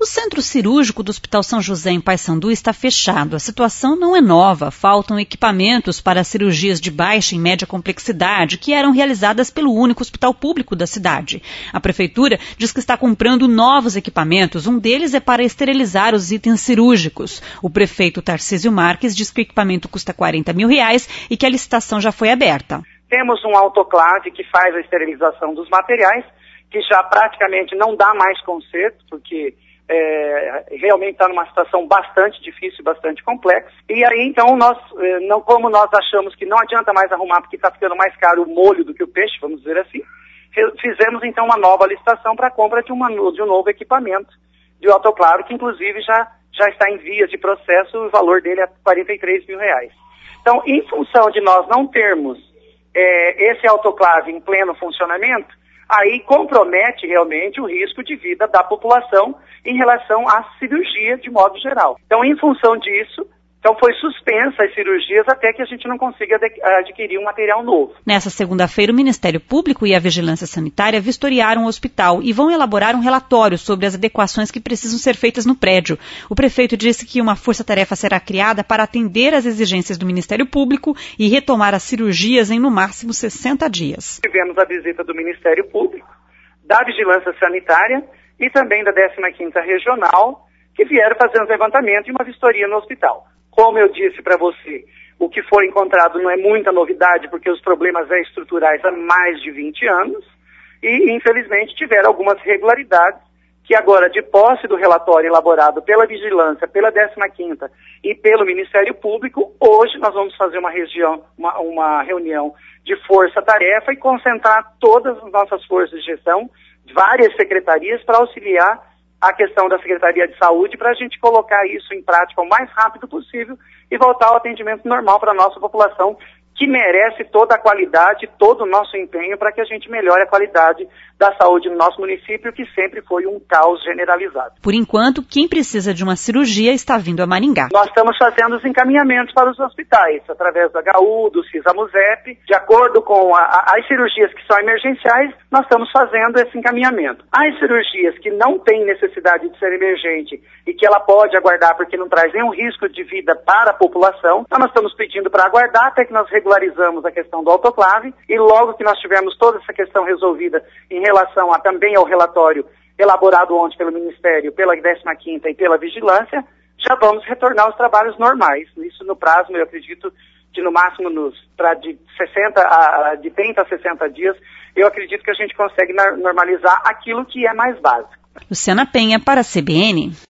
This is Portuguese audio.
centro cirúrgico do Hospital São José, em Paissandu, está fechado. A situação não é nova. Faltam equipamentos para cirurgias de baixa e média complexidade, que eram realizadas pelo único hospital público da cidade. A prefeitura diz que está comprando novos equipamentos. Um deles é para esterilizar os itens cirúrgicos. O prefeito Tarcísio Marques diz que o equipamento custa R$40 mil e que a licitação já foi aberta. Temos um autoclave que faz a esterilização dos materiais, que já praticamente não dá mais conserto, porque realmente está numa situação bastante difícil, bastante complexa. E aí, então, como nós achamos que não adianta mais arrumar, porque está ficando mais caro o molho do que o peixe, vamos dizer assim, fizemos, então, uma nova licitação para a compra de um novo equipamento de autoclave, que, inclusive, já está em vias de processo, o valor dele é R$43 mil. Então, em função de nós não termos esse autoclave em pleno funcionamento, aí compromete realmente o risco de vida da população em relação à cirurgia de modo geral. Então, em função disso, foi suspensa as cirurgias até que a gente não consiga adquirir um material novo. Nessa segunda-feira, o Ministério Público e a Vigilância Sanitária vistoriaram o hospital e vão elaborar um relatório sobre as adequações que precisam ser feitas no prédio. O prefeito disse que uma força-tarefa será criada para atender às exigências do Ministério Público e retomar as cirurgias em, no máximo, 60 dias. Tivemos a visita do Ministério Público, da Vigilância Sanitária e também da 15ª Regional, que vieram fazer um levantamento e uma vistoria no hospital. Como eu disse para você, o que foi encontrado não é muita novidade, porque os problemas estruturais há mais de 20 anos e, infelizmente, tiveram algumas irregularidades que agora, de posse do relatório elaborado pela Vigilância, pela 15ª e pelo Ministério Público, hoje nós vamos fazer uma reunião de força-tarefa e concentrar todas as nossas forças de gestão, várias secretarias, para auxiliar a questão da Secretaria de Saúde para a gente colocar isso em prática o mais rápido possível e voltar ao atendimento normal para a nossa população, que merece toda a qualidade, todo o nosso empenho para que a gente melhore a qualidade da saúde no nosso município, que sempre foi um caos generalizado. Por enquanto, quem precisa de uma cirurgia está vindo a Maringá. Nós estamos fazendo os encaminhamentos para os hospitais, através do HU, do CISAMUSEP, de acordo com as cirurgias que são emergenciais, nós estamos fazendo esse encaminhamento. As cirurgias que não têm necessidade de ser emergente e que ela pode aguardar porque não traz nenhum risco de vida para a população, então nós estamos pedindo para aguardar até que nós regularizamos a questão do autoclave e logo que nós tivermos toda essa questão resolvida em relação também ao relatório elaborado ontem pelo Ministério, pela 15ª e pela Vigilância, já vamos retornar aos trabalhos normais. Isso no prazo, eu acredito, de no máximo de 30 a 60 dias, eu acredito que a gente consegue normalizar aquilo que é mais básico. Luciana Penha para a CBN.